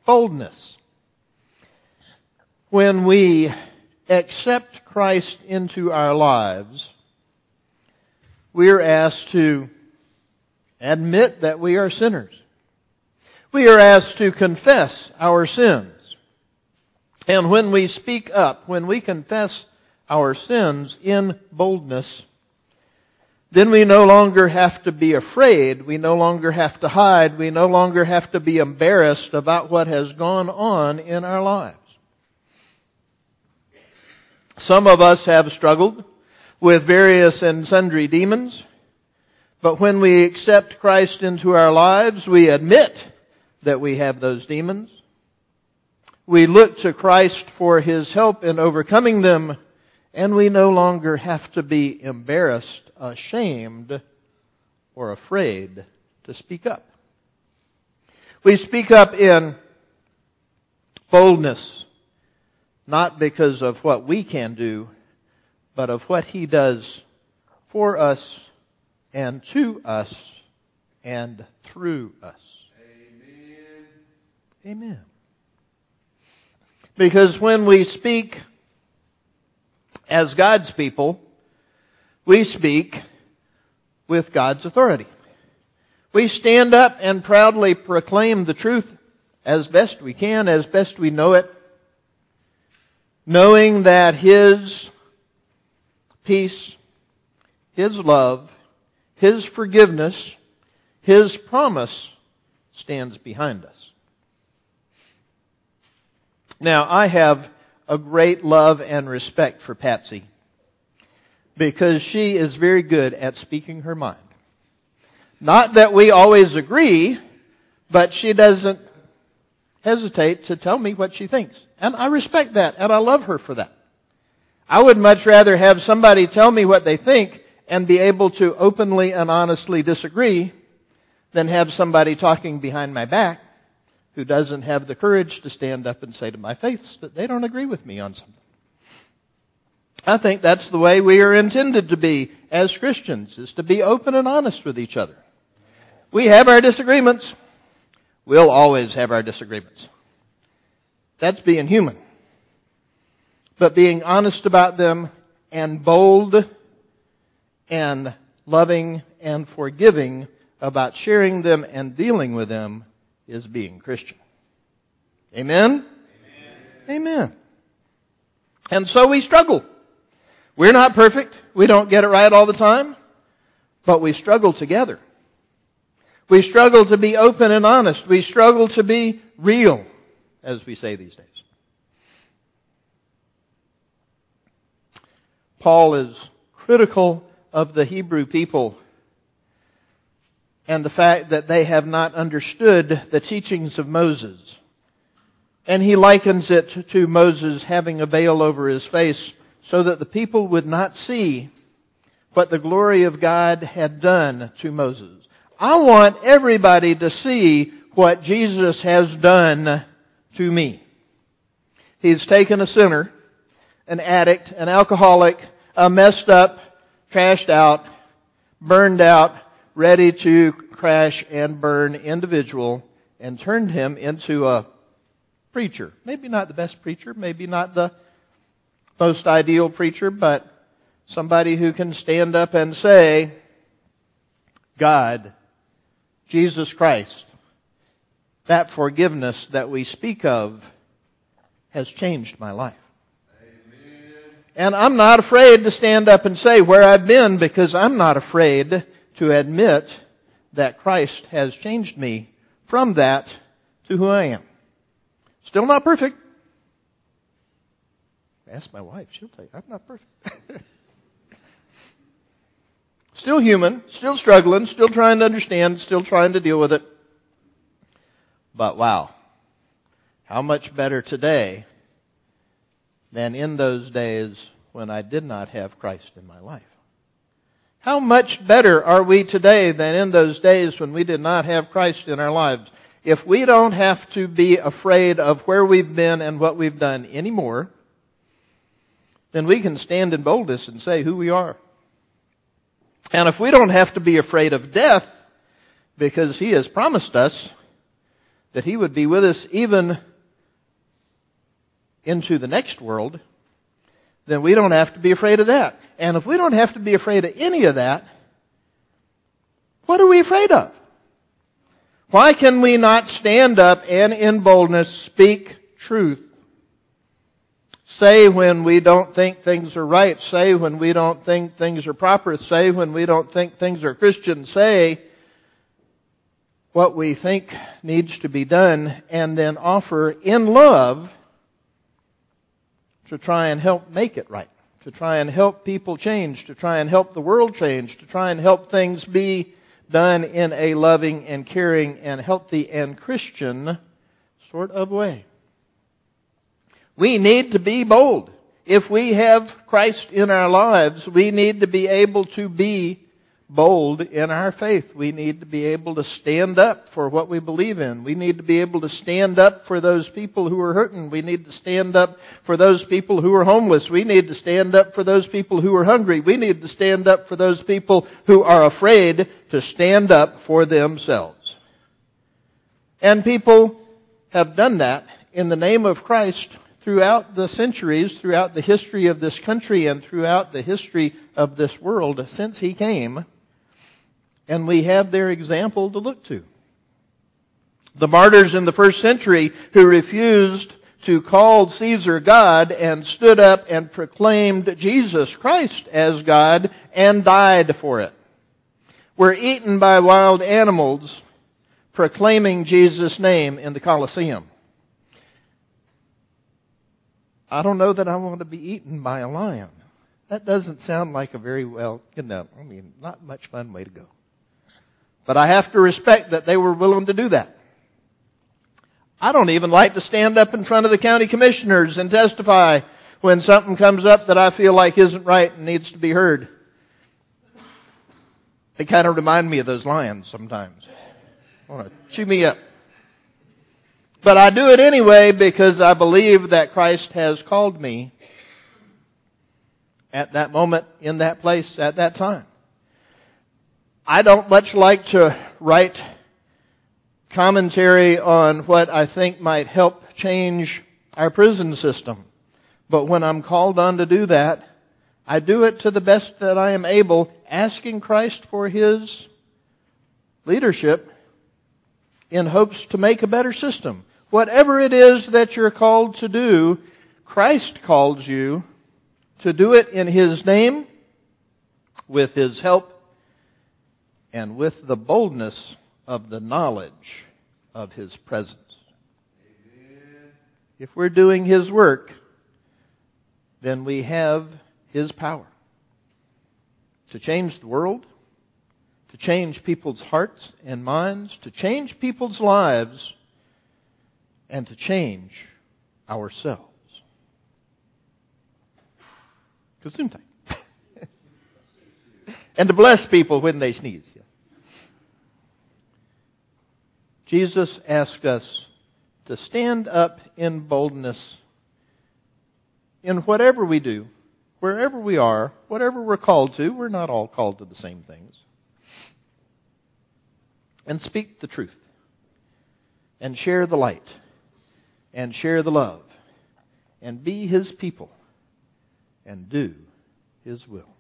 Boldness. When we accept Christ into our lives, we are asked to admit that we are sinners. We are asked to confess our sins. And when we speak up, when we confess our sins in boldness, then we no longer have to be afraid. We no longer have to hide. We no longer have to be embarrassed about what has gone on in our lives. Some of us have struggled with various and sundry demons, but when we accept Christ into our lives, we admit that we have those demons. We look to Christ for His help in overcoming them, and we no longer have to be embarrassed, ashamed, or afraid to speak up. We speak up in boldness, not because of what we can do, but of what He does for us and to us and through us. Amen. Amen. Because when we speak as God's people, we speak with God's authority. We stand up and proudly proclaim the truth as best we can, as best we know it, knowing that His peace, His love, His forgiveness, His promise stands behind us. Now, I have a great love and respect for Patsy because she is very good at speaking her mind. Not that we always agree, but she doesn't hesitate to tell me what she thinks. And I respect that, and I love her for that. I would much rather have somebody tell me what they think and be able to openly and honestly disagree than have somebody talking behind my back who doesn't have the courage to stand up and say to my face that they don't agree with me on something. I think that's the way we are intended to be as Christians, is to be open and honest with each other. We have our disagreements. We'll always have our disagreements. That's being human. But being honest about them and bold and loving and forgiving about sharing them and dealing with them is being Christian. Amen? Amen. Amen. And so we struggle. We're not perfect. We don't get it right all the time. But we struggle together. We struggle to be open and honest. We struggle to be real, as we say these days. Paul is critical of the Hebrew people and the fact that they have not understood the teachings of Moses. And he likens it to Moses having a veil over his face so that the people would not see what the glory of God had done to Moses. I want everybody to see what Jesus has done to me. He's taken a sinner, an addict, an alcoholic, a messed up, trashed out, burned out, ready to crash and burn individual, and turned him into a preacher. Maybe not the best preacher, maybe not the most ideal preacher, but somebody who can stand up and say, God, Jesus Christ, that forgiveness that we speak of has changed my life. Amen. And I'm not afraid to stand up and say where I've been, because I'm not afraid to admit that Christ has changed me from that to who I am. Still not perfect. Ask my wife, she'll tell you, I'm not perfect. Still human, still struggling, still trying to understand, still trying to deal with it. But wow, how much better today than in those days when I did not have Christ in my life. How much better are we today than in those days when we did not have Christ in our lives? If we don't have to be afraid of where we've been and what we've done anymore, then we can stand in boldness and say who we are. And if we don't have to be afraid of death, because He has promised us that He would be with us even into the next world, then we don't have to be afraid of that. And if we don't have to be afraid of any of that, what are we afraid of? Why can we not stand up and in boldness speak truth? Say when we don't think things are right. Say when we don't think things are proper. Say when we don't think things are Christian. Say what we think needs to be done, and then offer in love to try and help make it right, to try and help people change, to try and help the world change, to try and help things be done in a loving and caring and healthy and Christian sort of way. We need to be bold. If we have Christ in our lives, we need to be able to be bold in our faith. We need to be able to stand up for what we believe in. We need to be able to stand up for those people who are hurting. We need to stand up for those people who are homeless. We need to stand up for those people who are hungry. We need to stand up for those people who are afraid to stand up for themselves. And people have done that in the name of Christ throughout the centuries, throughout the history of this country, and throughout the history of this world since He came. And we have their example to look to. The martyrs in the first century who refused to call Caesar God and stood up and proclaimed Jesus Christ as God and died for it, were eaten by wild animals proclaiming Jesus' name in the Colosseum. I don't know that I want to be eaten by a lion. That doesn't sound like a very not much fun way to go. But I have to respect that they were willing to do that. I don't even like to stand up in front of the county commissioners and testify when something comes up that I feel like isn't right and needs to be heard. They kind of remind me of those lions sometimes. Want to chew me up. But I do it anyway because I believe that Christ has called me at that moment, in that place, at that time. I don't much like to write commentary on what I think might help change our prison system. But when I'm called on to do that, I do it to the best that I am able, asking Christ for His leadership in hopes to make a better system. Whatever it is that you're called to do, Christ calls you to do it in His name, with His help, and with the boldness of the knowledge of His presence. Amen. If we're doing His work, then we have His power to change the world, to change people's hearts and minds, to change people's lives, and to change ourselves. Gesundheit. And to bless people when they sneeze. Jesus asks us to stand up in boldness in whatever we do, wherever we are, whatever we're called to. We're not all called to the same things. And speak the truth. And share the light. And share the love. And be His people. And do His will.